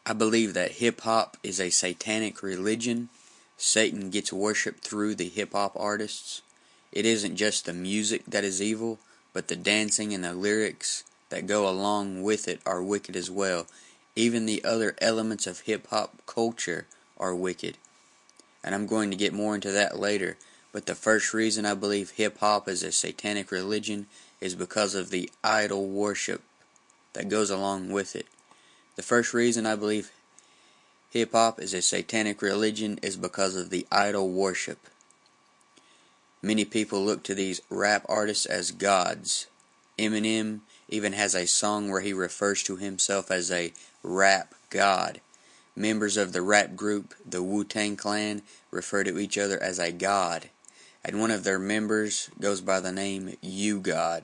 I believe that hip-hop is a satanic religion. Satan gets worshipped through the hip-hop artists. It isn't just the music that is evil, but the dancing and the lyrics that go along with it are wicked as well. Even the other elements of hip-hop culture are wicked. And I'm going to get more into that later. But the first reason I believe hip-hop is a satanic religion is because of the idol worship that goes along with it. The first reason I believe hip-hop is a satanic religion is because of the idol worship. Many people look to these rap artists as gods. Eminem even has a song where he refers to himself as a rap god. Members of the rap group, the Wu-Tang Clan, refer to each other as a god, and one of their members goes by the name U-God.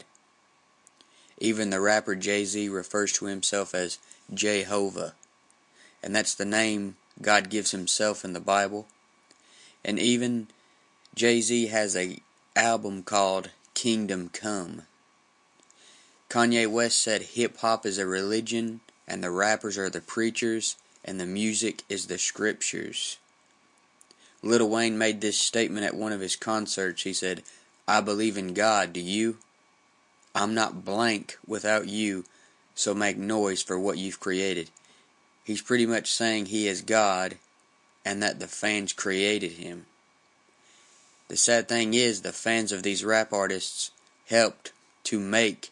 Even the rapper Jay-Z refers to himself as Jehovah, and that's the name God gives himself in the Bible. And even Jay-Z has an album called Kingdom Come. Kanye West said hip-hop is a religion, and the rappers are the preachers, and the music is the scriptures. Lil Wayne made this statement at one of his concerts. He said, "I believe in God, do you? I'm not blank without you, so make noise for what you've created." He's pretty much saying he is God, and that the fans created him. The sad thing is, the fans of these rap artists helped to make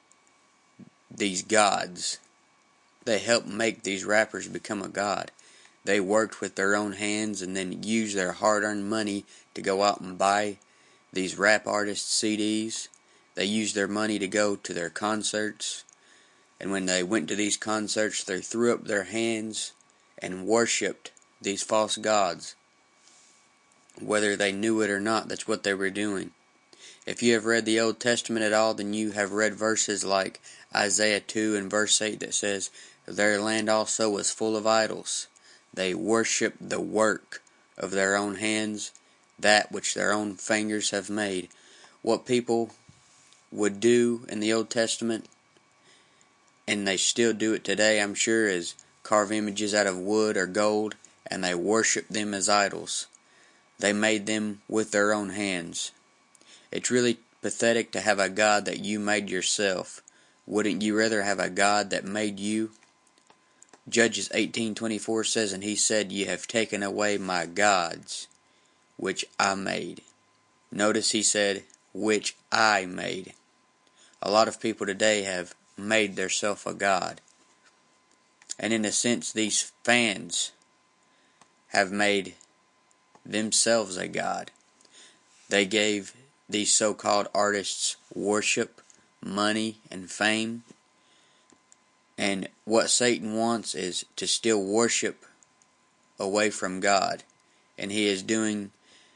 these gods. They helped make these rappers become a god. They worked with their own hands and then used their hard-earned money to go out and buy these rap artists' CDs. They used their money to go to their concerts. And when they went to these concerts, they threw up their hands and worshipped these false gods. Whether they knew it or not, that's what they were doing. If you have read the Old Testament at all, then you have read verses like Isaiah 2 and verse 8 that says, "Their land also was full of idols. They worshipped the work of their own hands, that which their own fingers have made." What people would do in the Old Testament, and they still do it today, I'm sure, is carve images out of wood or gold, and they worship them as idols. They made them with their own hands. It's really pathetic to have a God that you made yourself. Wouldn't you rather have a God that made you? Judges 18:24 says, "And he said, Ye have taken away my gods, which I made." Notice he said, which I made. A lot of people today have made theirself a god. And in a sense, these fans have made themselves a god. They gave these so-called artists worship, money, and fame. And what Satan wants is to steal worship away from God. And he is doing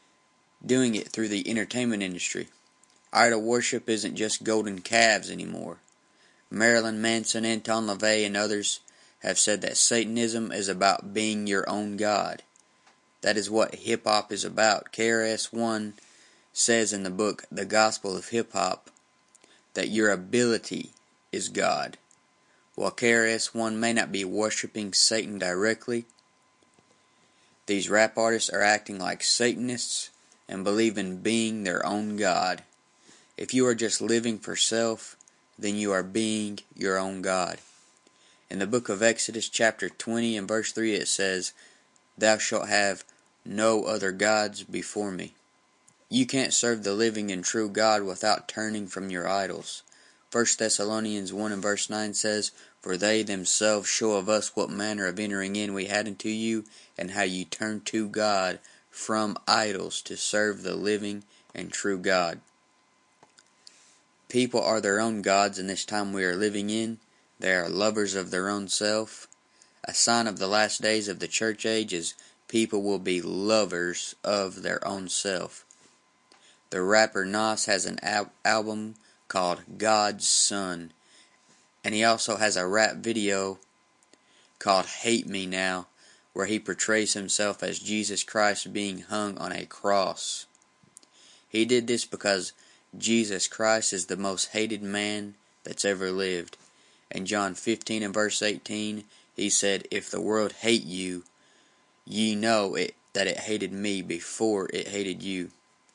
it through the entertainment industry. Idol worship isn't just golden calves anymore. Marilyn Manson, Anton LaVey, and others have said that Satanism is about being your own God. That is what hip-hop is about. KRS-One says in the book, The Gospel of Hip-Hop, that your ability is God. While KRS-One may not be worshiping Satan directly, these rap artists are acting like Satanists and believe in being their own God. If you are just living for self, then you are being your own God. In the book of Exodus chapter 20 and verse 3 it says, "Thou shalt have no other gods before me." You can't serve the living and true God without turning from your idols. 1 Thessalonians 1 and verse 9 says, "For they themselves show of us what manner of entering in we had into you, and how you turned to God from idols to serve the living and true God." People are their own gods in this time we are living in. They are lovers of their own self. A sign of the last days of the church age is people will be lovers of their own self. The rapper Nas has an album called God's Son, and he also has a rap video called Hate Me Now, where he portrays himself as Jesus Christ being hung on a cross. He did this because Jesus Christ is the most hated man that's ever lived. In John 15 and verse 18, He said, "If the world hate you, ye know that it hated me before it hated you."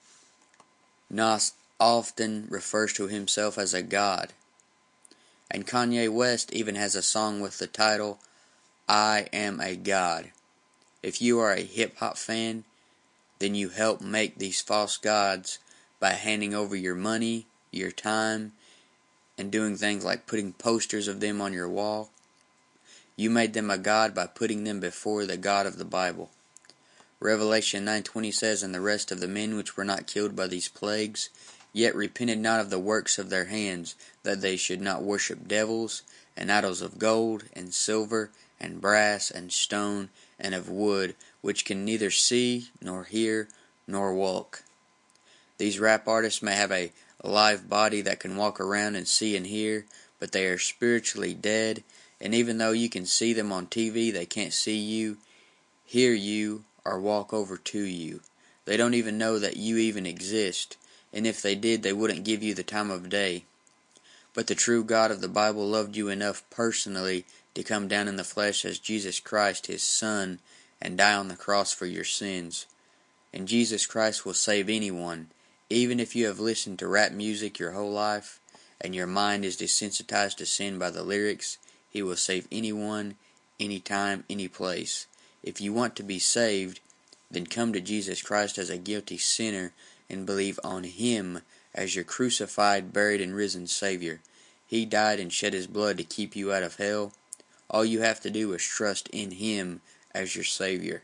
Nas often refers to himself as a god. And Kanye West even has a song with the title, "I Am a God." If you are a hip-hop fan, then you help make these false gods by handing over your money, your time, and doing things like putting posters of them on your wall. You made them a god by putting them before the God of the Bible. Revelation 9:20 says, "And the rest of the men which were not killed by these plagues, yet repented not of the works of their hands, that they should not worship devils, and idols of gold, and silver, and brass, and stone, and of wood, which can neither see, nor hear, nor walk." These rap artists may have a live body that can walk around and see and hear, but they are spiritually dead, and even though you can see them on TV, they can't see you, hear you, or walk over to you. They don't even know that you even exist, and if they did, they wouldn't give you the time of day. But the true God of the Bible loved you enough personally to come down in the flesh as Jesus Christ, His Son, and die on the cross for your sins. And Jesus Christ will save anyone, even if you have listened to rap music your whole life, and your mind is desensitized to sin by the lyrics. He will save anyone, anytime, any place. If you want to be saved, then come to Jesus Christ as a guilty sinner and believe on Him as your crucified, buried, and risen Savior. He died and shed His blood to keep you out of hell. All you have to do is trust in Him as your Savior.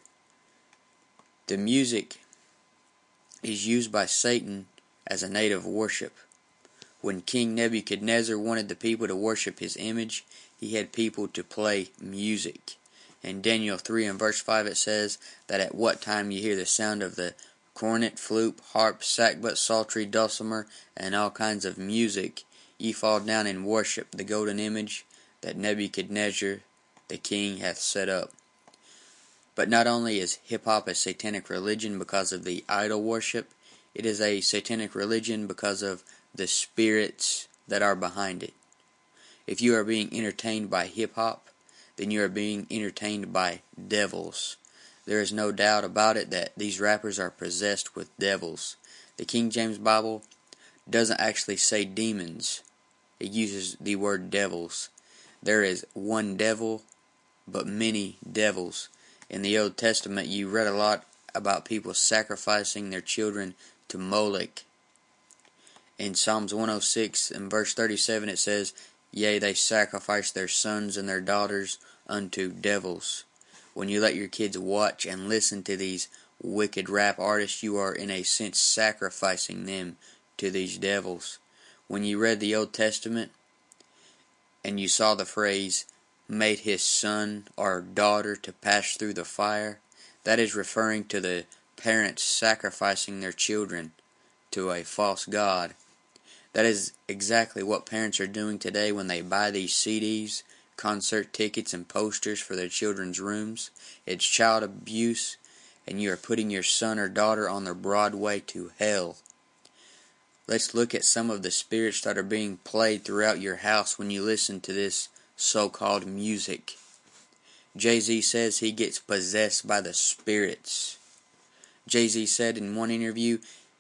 The music is used by Satan as a native worship. When King Nebuchadnezzar wanted the people to worship his image, he had people to play music. In Daniel 3 and verse 5 it says that at what time you hear the sound of the cornet, flute, harp, sackbut, psaltery, dulcimer, and all kinds of music, ye fall down and worship the golden image that Nebuchadnezzar the king hath set up. But not only is hip-hop a satanic religion because of the idol worship, it is a satanic religion because of the spirits that are behind it. If you are being entertained by hip-hop, then you are being entertained by devils. There is no doubt about it that these rappers are possessed with devils. The King James Bible doesn't actually say demons. It uses the word devils. There is one devil, but many devils. In the Old Testament, you read a lot about people sacrificing their children to Molech. In Psalms 106 and verse 37 it says, "Yea, they sacrifice their sons and their daughters unto devils." When you let your kids watch and listen to these wicked rap artists, you are in a sense sacrificing them to these devils. When you read the Old Testament and you saw the phrase, "made his son or daughter to pass through the fire," that is referring to the parents sacrificing their children to a false god. That is exactly what parents are doing today when they buy these CDs, concert tickets, and posters for their children's rooms. It's child abuse, and you are putting your son or daughter on the broad way to hell. Let's look at some of the spirits that are being played throughout your house when you listen to this so-called music. Jay-Z says he gets possessed by the spirits. Jay-Z said in one interview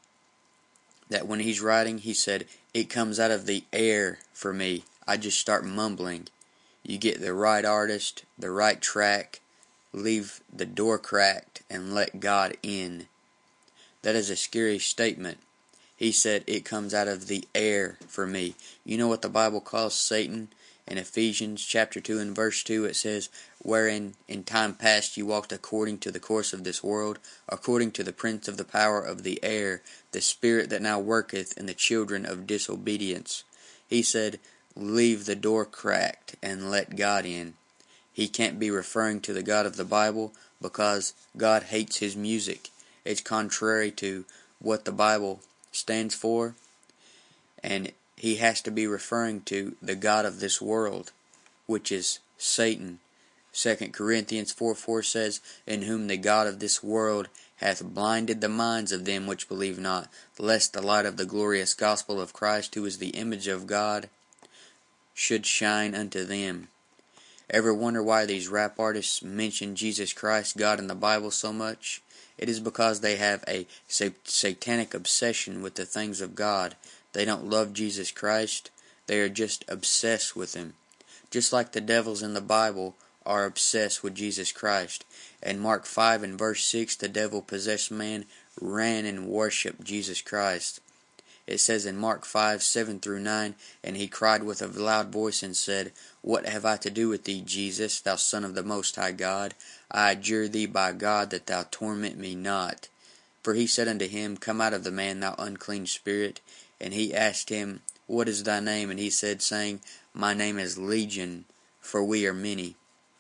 that when he's writing, he said, "It comes out of the air for me. I just start mumbling. You get the right artist, the right track, leave the door cracked, and let God in." That is a scary statement. He said, "It comes out of the air for me." You know what the Bible calls Satan? In Ephesians chapter 2 and verse 2 it says, "Wherein in time past you walked according to the course of this world, according to the prince of the power of the air, the spirit that now worketh in the children of disobedience." He said, leave the door cracked and let God in. He can't be referring to the God of the Bible because God hates His music. It's contrary to what the Bible stands for, and He has to be referring to the God of this world, which is Satan. 2 Corinthians 4:4 says, "In whom the God of this world hath blinded the minds of them which believe not, lest the light of the glorious gospel of Christ, who is the image of God, should shine unto them." Ever wonder why these rap artists mention Jesus Christ, God, in the Bible so much? It is because they have a satanic obsession with the things of God. They don't love Jesus Christ. They are just obsessed with Him. Just like the devils in the Bible are obsessed with Jesus Christ. In Mark 5 and verse 6, the devil-possessed man ran and worshipped Jesus Christ. It says in Mark 5, 7 through 9, and he cried with a loud voice and said, What have I to do with thee, Jesus, thou Son of the Most High God? I adjure thee by God that thou torment me not. For he said unto him, Come out of the man, thou unclean spirit. And he asked him, What is thy name? And he said, saying, My name is Legion, for we are many.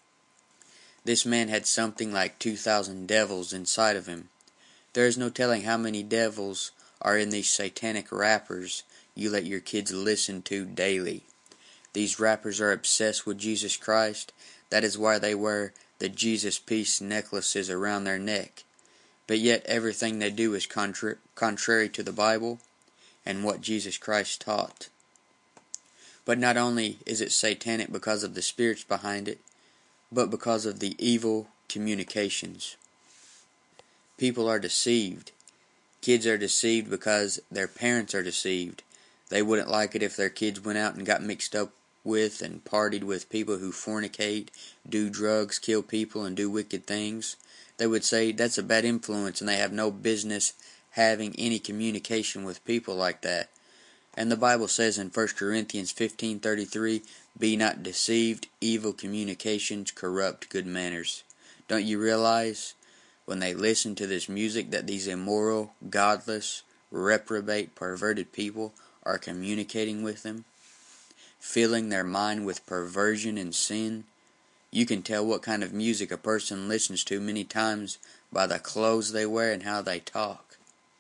This man had something like 2,000 devils inside of him. There is no telling how many devils are in these satanic rappers you let your kids listen to daily. These rappers are obsessed with Jesus Christ. That is why they wear the Jesus Peace necklaces around their neck. But yet everything they do is contrary to the Bible and what Jesus Christ taught. But not only is it satanic because of the spirits behind it, but because of the evil communications. People are deceived. Kids are deceived because their parents are deceived. They wouldn't like it if their kids went out and got mixed up with and partied with people who fornicate, do drugs, kill people, and do wicked things. They would say that's a bad influence and they have no business having any communication with people like that. And the Bible says in 1 Corinthians 15:33, Be not deceived, evil communications corrupt good manners. Don't you realize when they listen to this music that these immoral, godless, reprobate, perverted people are communicating with them, filling their mind with perversion and sin? You can tell what kind of music a person listens to many times by the clothes they wear and how they talk.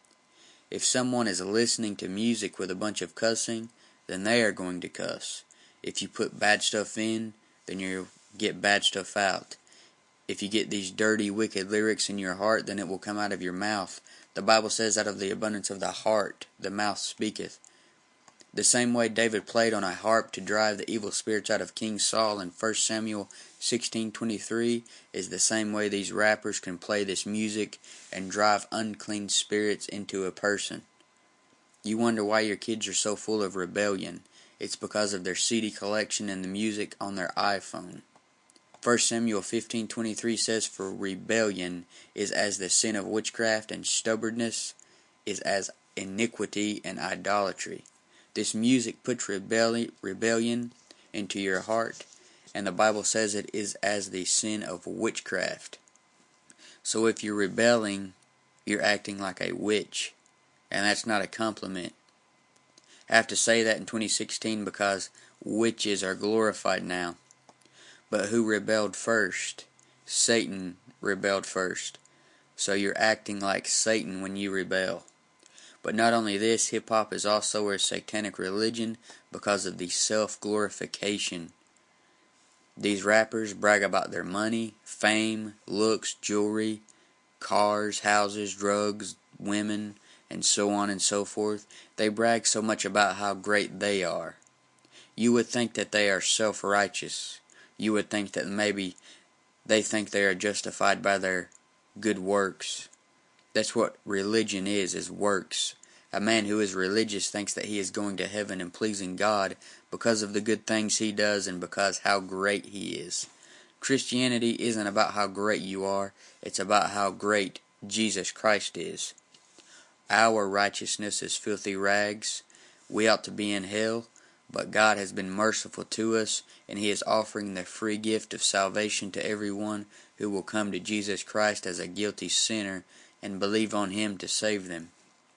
If someone is listening to music with a bunch of cussing, then they are going to cuss. If you put bad stuff in, then you'll get bad stuff out. If you get these dirty, wicked lyrics in your heart, then it will come out of your mouth. The Bible says, out of the abundance of the heart, the mouth speaketh. The same way David played on a harp to drive the evil spirits out of King Saul in 1 Samuel 16:23 is the same way these rappers can play this music and drive unclean spirits into a person. You wonder why your kids are so full of rebellion. It's because of their CD collection and the music on their iPhone. 1 Samuel 15:23 says, For rebellion is as the sin of witchcraft, and stubbornness is as iniquity and idolatry. This music puts rebellion into your heart, and the Bible says it is as the sin of witchcraft. So if you're rebelling, you're acting like a witch, and that's not a compliment. I have to say that in 2016 because witches are glorified now. But who rebelled first? Satan rebelled first. So you're acting like Satan when you rebel. But not only this, hip-hop is also a satanic religion because of the self-glorification. These rappers brag about their money, fame, looks, jewelry, cars, houses, drugs, women, and so on and so forth. They brag so much about how great they are. You would think that they are self-righteous. You would think that maybe they think they are justified by their good works. That's what religion is works. A man who is religious thinks that he is going to heaven and pleasing God because of the good things he does and because how great he is. Christianity isn't about how great you are, it's about how great Jesus Christ is. Our righteousness is filthy rags. We ought to be in hell, but God has been merciful to us, and He is offering the free gift of salvation to everyone who will come to Jesus Christ as a guilty sinner and believe on Him to save them.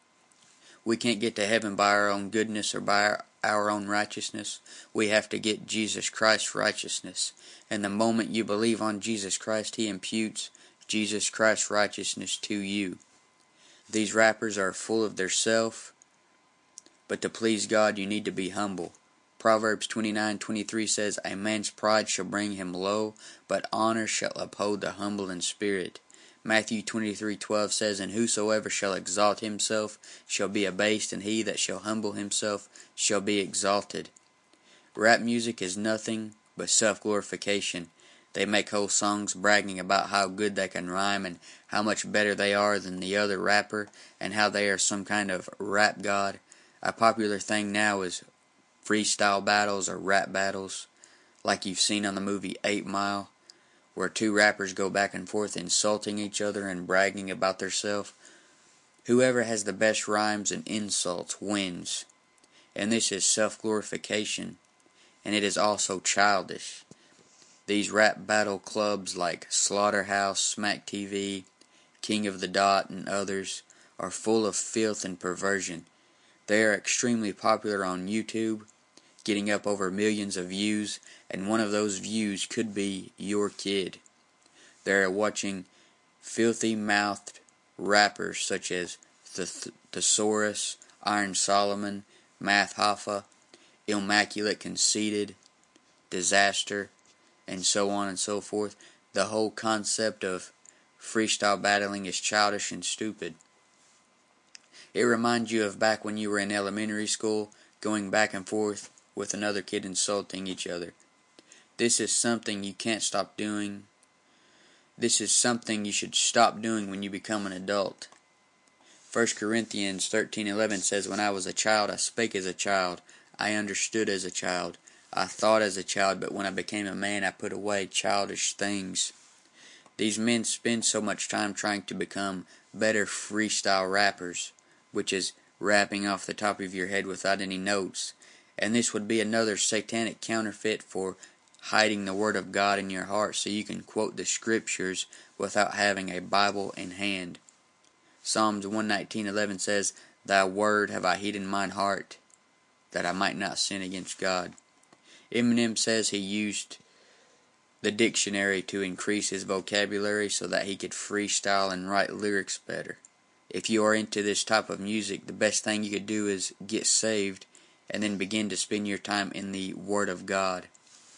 We can't get to heaven by our own goodness or by our own righteousness. We have to get Jesus Christ's righteousness. And the moment you believe on Jesus Christ, He imputes Jesus Christ's righteousness to you. These rappers are full of their self, but to please God, you need to be humble. Proverbs 29:23 says, A man's pride shall bring him low, but honor shall uphold the humble in spirit. Matthew 23:12 says, And whosoever shall exalt himself shall be abased, and he that shall humble himself shall be exalted. Rap music is nothing but self-glorification. They make whole songs bragging about how good they can rhyme and how much better they are than the other rapper and how they are some kind of rap god. A popular thing now is freestyle battles or rap battles, like you've seen on the movie 8 Mile, where two rappers go back and forth insulting each other and bragging about theirself. Whoever has the best rhymes and insults wins. And this is self-glorification, and it is also childish. These rap battle clubs like Slaughterhouse, Smack TV, King of the Dot, and others are full of filth and perversion. They are extremely popular on YouTube, getting up over millions of views, and one of those views could be your kid. They are watching filthy-mouthed rappers such as Thesaurus, Iron Solomon, Math Hoffa, Immaculate Conceited, Disaster, and so on and so forth. The whole concept of freestyle battling is childish and stupid. It reminds you of back when you were in elementary school, going back and forth with another kid insulting each other. This is something you can't stop doing. This is something you should stop doing when you become an adult. 1 Corinthians 13:11 says, "When I was a child, I spake as a child. I understood as a child. I thought as a child, but when I became a man, I put away childish things." These men spend so much time trying to become better freestyle rappers, which is rapping off the top of your head without any notes. And this would be another satanic counterfeit for hiding the Word of God in your heart so you can quote the Scriptures without having a Bible in hand. Psalms 119:11 says, "Thy word have I hid in mine heart, that I might not sin against God." Eminem says he used the dictionary to increase his vocabulary so that he could freestyle and write lyrics better. If you are into this type of music, the best thing you could do is get saved and then begin to spend your time in the Word of God.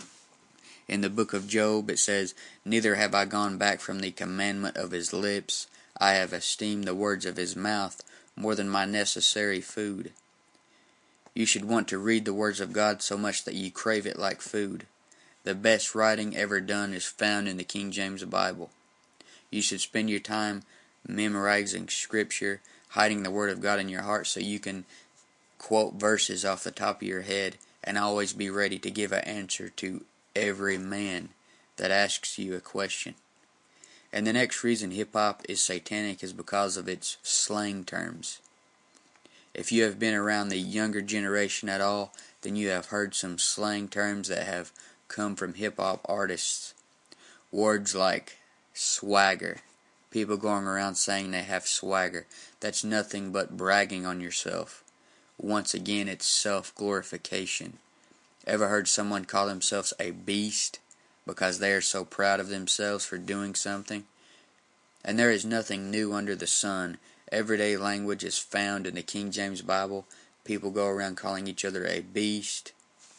In the book of Job it says, "Neither have I gone back from the commandment of his lips. I have esteemed the words of his mouth more than my necessary food." You should want to read the words of God so much that you crave it like food. The best writing ever done is found in the King James Bible. You should spend your time memorizing Scripture, hiding the Word of God in your heart so you can quote verses off the top of your head and always be ready to give an answer to every man that asks you a question. And the next reason hip-hop is satanic is because of its slang terms. If you have been around the younger generation at all, then you have heard some slang terms that have come from hip-hop artists. Words like swagger. People going around saying they have swagger. That's nothing but bragging on yourself. Once again, it's self-glorification. Ever heard someone call themselves a beast because they are so proud of themselves for doing something? And there is nothing new under the sun. Everyday language is found in the King James Bible. People go around calling each other a beast.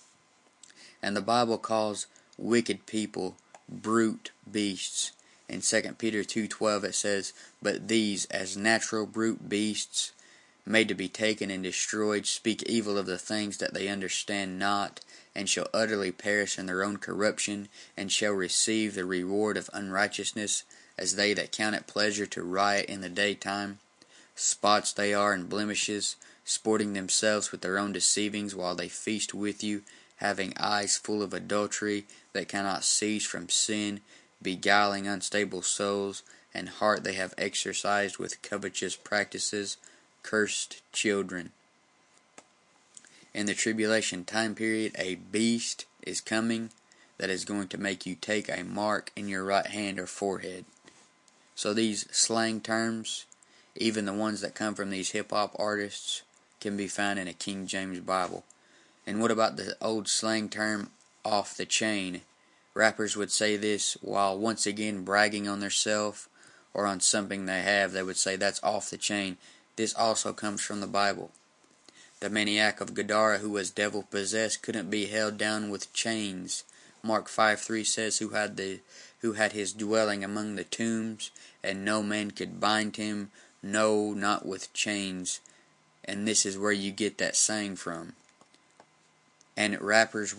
And the Bible calls wicked people brute beasts. In 2 Peter 2:12 it says, "But these, as natural brute beasts, made to be taken and destroyed, speak evil of the things that they understand not, and shall utterly perish in their own corruption, and shall receive the reward of unrighteousness, as they that count it pleasure to riot in the daytime. Spots they are and blemishes, sporting themselves with their own deceivings while they feast with you, having eyes full of adultery that cannot cease from sin, beguiling unstable souls, and heart they have exercised with covetous practices, cursed children." In the tribulation time period, a beast is coming that is going to make you take a mark in your right hand or forehead. So these slang terms, even the ones that come from these hip-hop artists, can be found in a King James Bible. And what about the old slang term, off the chain? Rappers would say this while once again bragging on themselves or on something they have. They would say, "That's off the chain." This also comes from the Bible. The maniac of Gadara who was devil-possessed couldn't be held down with chains. Mark 5:3 says, who had his dwelling among the tombs, and no man could bind him, no, not with chains. And this is where you get that saying from. And rappers will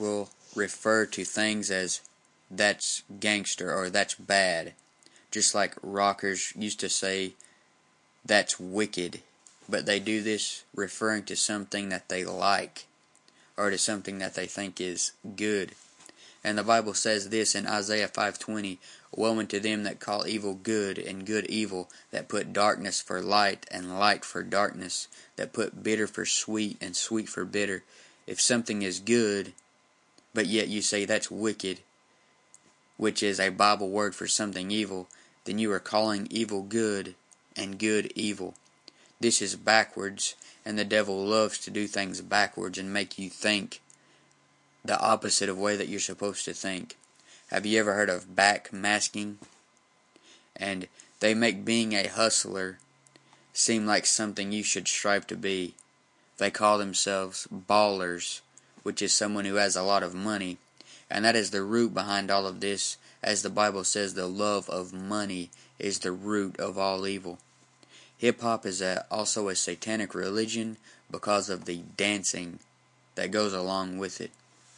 refer to things as that's gangster or that's bad. Just like rockers used to say that's wicked. But they do this referring to something that they like or to something that they think is good. And the Bible says this in Isaiah 5:20, "Woe unto them that call evil good, and good evil, that put darkness for light, and light for darkness, that put bitter for sweet, and sweet for bitter." If something is good, but yet you say that's wicked, which is a Bible word for something evil, then you are calling evil good, and good evil. This is backwards, and the devil loves to do things backwards and make you think the opposite of way that you're supposed to think. Have you ever heard of backmasking? And they make being a hustler seem like something you should strive to be. They call themselves ballers, which is someone who has a lot of money. And that is the root behind all of this. As the Bible says, the love of money is the root of all evil. Hip-hop is also a satanic religion because of the dancing that goes along with it.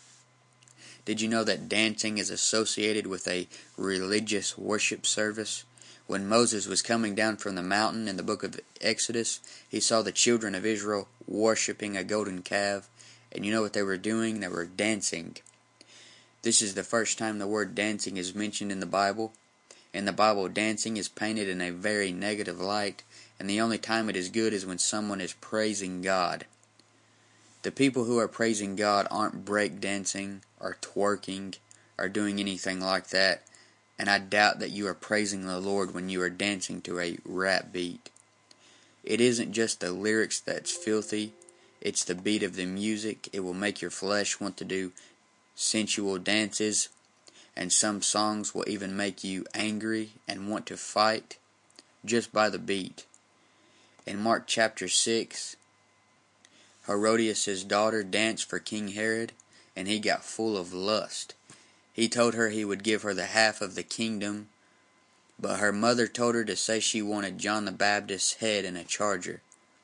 Did you know that dancing is associated with a religious worship service? When Moses was coming down from the mountain in the book of Exodus, he saw the children of Israel worshiping a golden calf. And you know what they were doing? They were dancing. This is the first time the word dancing is mentioned in the Bible. In the Bible, dancing is painted in a very negative light, and the only time it is good is when someone is praising God. The people who are praising God aren't break dancing or twerking or doing anything like that, and I doubt that you are praising the Lord when you are dancing to a rap beat. It isn't just the lyrics that's filthy, it's the beat of the music. It will make your flesh want to do sensual dances, and some songs will even make you angry and want to fight just by the beat. In Mark chapter 6, Herodias' daughter danced for King Herod, and he got full of lust. He told her he would give her the half of the kingdom, but her mother told her to say she wanted John the Baptist's head in a charger.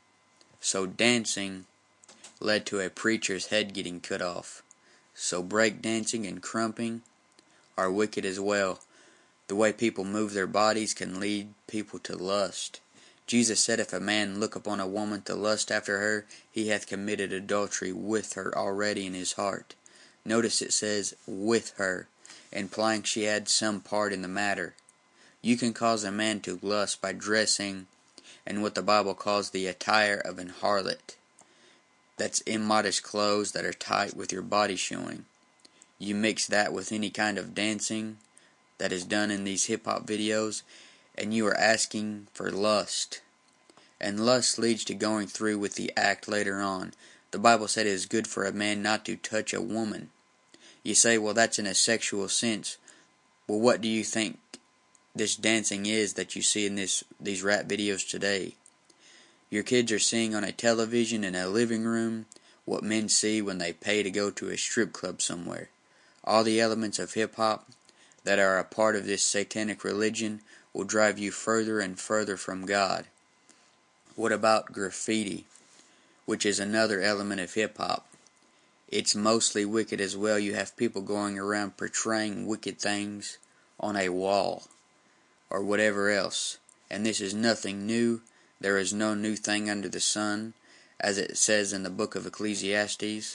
So dancing led to a preacher's head getting cut off. So breakdancing and crumping are wicked as well. The way people move their bodies can lead people to lust. Jesus said, "If a man look upon a woman to lust after her, he hath committed adultery with her already in his heart." Notice it says, with her, implying she had some part in the matter. You can cause a man to lust by dressing in what the Bible calls the attire of an harlot. That's immodest clothes that are tight with your body showing. You mix that with any kind of dancing that is done in these hip-hop videos, and you are asking for lust. And lust leads to going through with the act later on. The Bible said it is good for a man not to touch a woman. You say, well, that's in a sexual sense. Well, what do you think this dancing is that you see in these rap videos today? Your kids are seeing on a television in a living room what men see when they pay to go to a strip club somewhere. All the elements of hip-hop that are a part of this satanic religion will drive you further and further from God. What about graffiti, which is another element of hip-hop? It's mostly wicked as well. You have people going around portraying wicked things on a wall or whatever else. And this is nothing new. There is no new thing under the sun, as it says in the book of Ecclesiastes.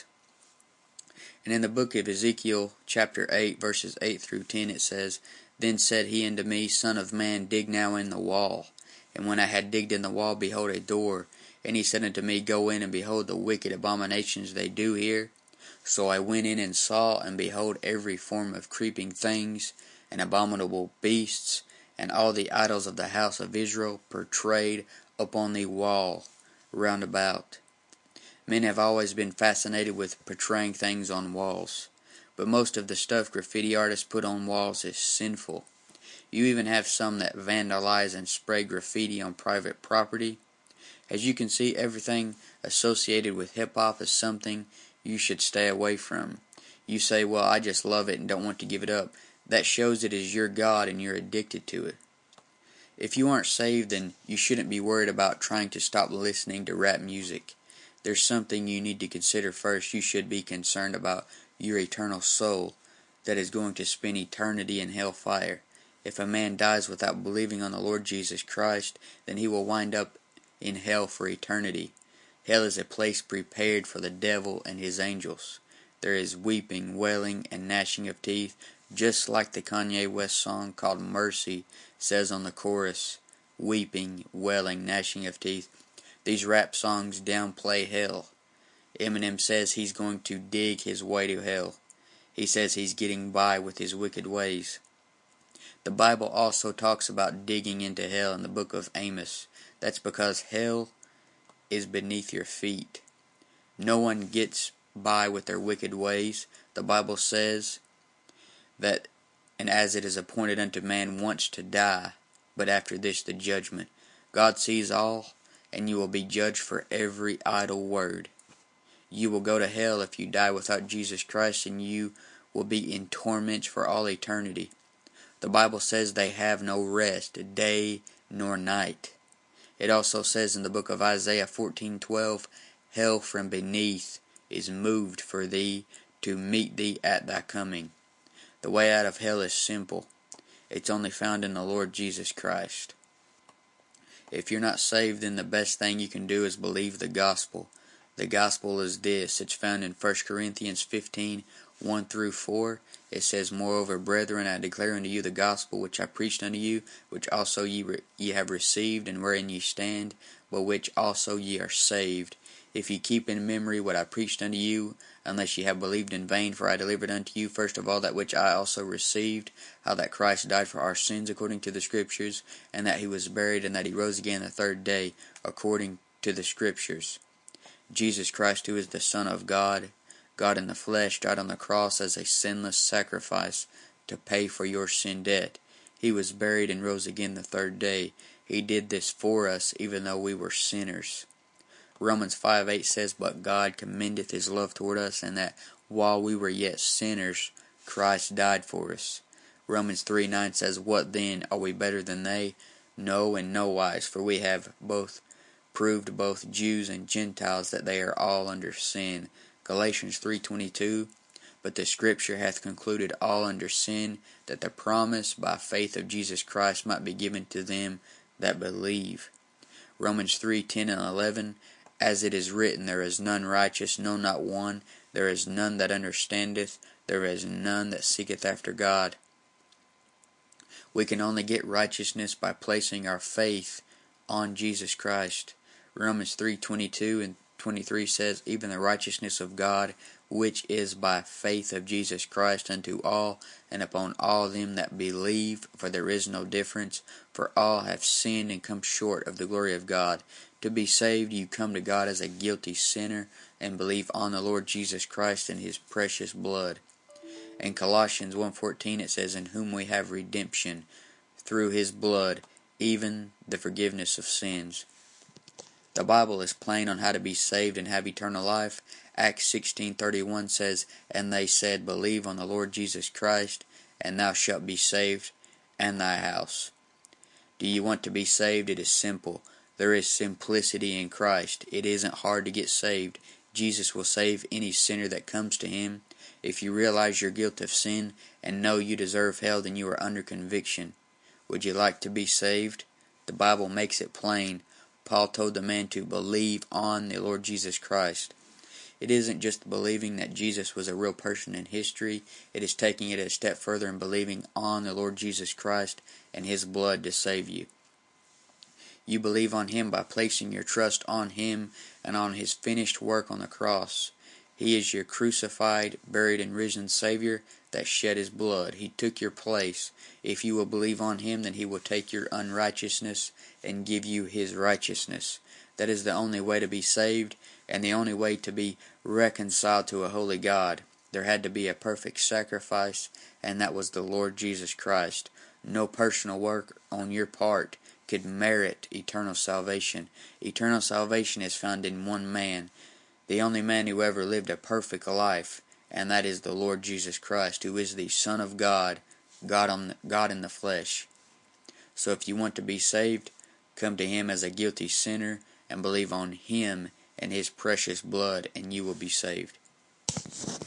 And in the book of Ezekiel, chapter 8, verses 8 through 10, it says, "Then said he unto me, Son of man, dig now in the wall. And when I had digged in the wall, behold a door. And he said unto me, Go in and behold the wicked abominations they do here. So I went in and saw, and behold every form of creeping things, and abominable beasts, and all the idols of the house of Israel portrayed upon the wall round about." Men have always been fascinated with portraying things on walls, but most of the stuff graffiti artists put on walls is sinful. You even have some that vandalize and spray graffiti on private property. As you can see, everything associated with hip-hop is something you should stay away from. You say, well, I just love it and don't want to give it up. That shows it is your God and you're addicted to it. If you aren't saved, then you shouldn't be worried about trying to stop listening to rap music. There's something you need to consider first. You should be concerned about your eternal soul that is going to spend eternity in hellfire. If a man dies without believing on the Lord Jesus Christ, then he will wind up in hell for eternity. Hell is a place prepared for the devil and his angels. There is weeping, wailing, and gnashing of teeth, just like the Kanye West song called Mercy says on the chorus, weeping, wailing, gnashing of teeth. These rap songs downplay hell. Eminem says he's going to dig his way to hell. He says he's getting by with his wicked ways. The Bible also talks about digging into hell in the book of Amos. That's because hell is beneath your feet. No one gets by with their wicked ways. The Bible says that, and as it is appointed unto man once to die, but after this the judgment. God sees all, and you will be judged for every idle word. You will go to hell if you die without Jesus Christ, and you will be in torments for all eternity. The Bible says they have no rest, day nor night. It also says in the book of Isaiah 14:12, hell from beneath is moved for thee to meet thee at thy coming. The way out of hell is simple. It's only found in the Lord Jesus Christ. If you're not saved, then the best thing you can do is believe the gospel. The gospel is this. It's found in 1 Corinthians 15:1-4. It says, moreover, brethren, I declare unto you the gospel which I preached unto you, which also ye have received, and wherein ye stand, by which also ye are saved. If ye keep in memory what I preached unto you, unless ye have believed in vain, for I delivered unto you first of all that which I also received, how that Christ died for our sins according to the Scriptures, and that he was buried, and that he rose again the third day according to the Scriptures. Jesus Christ, who is the Son of God, God in the flesh, died on the cross as a sinless sacrifice to pay for your sin debt. He was buried and rose again the third day. He did this for us, even though we were sinners. Romans 5:8 says, but God commendeth his love toward us, and that while we were yet sinners, Christ died for us. Romans 3:9 says, what then? Are we better than they? No, in no wise, for we have proved both Jews and Gentiles that they are all under sin. Galatians 3:22, but the Scripture hath concluded all under sin, that the promise by faith of Jesus Christ might be given to them that believe. Romans 3:10-11, as it is written, there is none righteous, no, not one. There is none that understandeth. There is none that seeketh after God. We can only get righteousness by placing our faith on Jesus Christ. Romans 3:22-23 says, even the righteousness of God, which is by faith of Jesus Christ unto all, and upon all them that believe, for there is no difference, for all have sinned and come short of the glory of God. To be saved, you come to God as a guilty sinner, and believe on the Lord Jesus Christ and his precious blood. In Colossians 1:14 it says, in whom we have redemption through his blood, even the forgiveness of sins. The Bible is plain on how to be saved and have eternal life. Acts 16:31 says, and they said, believe on the Lord Jesus Christ, and thou shalt be saved, and thy house. Do you want to be saved? It is simple. There is simplicity in Christ. It isn't hard to get saved. Jesus will save any sinner that comes to him. If you realize your guilt of sin and know you deserve hell, then you are under conviction. Would you like to be saved? The Bible makes it plain. Paul told the man to believe on the Lord Jesus Christ. It isn't just believing that Jesus was a real person in history. It is taking it a step further and believing on the Lord Jesus Christ and his blood to save you. You believe on him by placing your trust on him and on his finished work on the cross. He is your crucified, buried, and risen Savior that shed his blood. He took your place. If you will believe on him, then he will take your unrighteousness and give you his righteousness. That is the only way to be saved, and the only way to be reconciled to a holy God. There had to be a perfect sacrifice, and that was the Lord Jesus Christ. No personal work on your part could merit eternal salvation. Eternal salvation is found in one man, the only man who ever lived a perfect life, and that is the Lord Jesus Christ, who is the Son of God, God in the flesh. So if you want to be saved, come to him as a guilty sinner and believe on him and his precious blood, and you will be saved.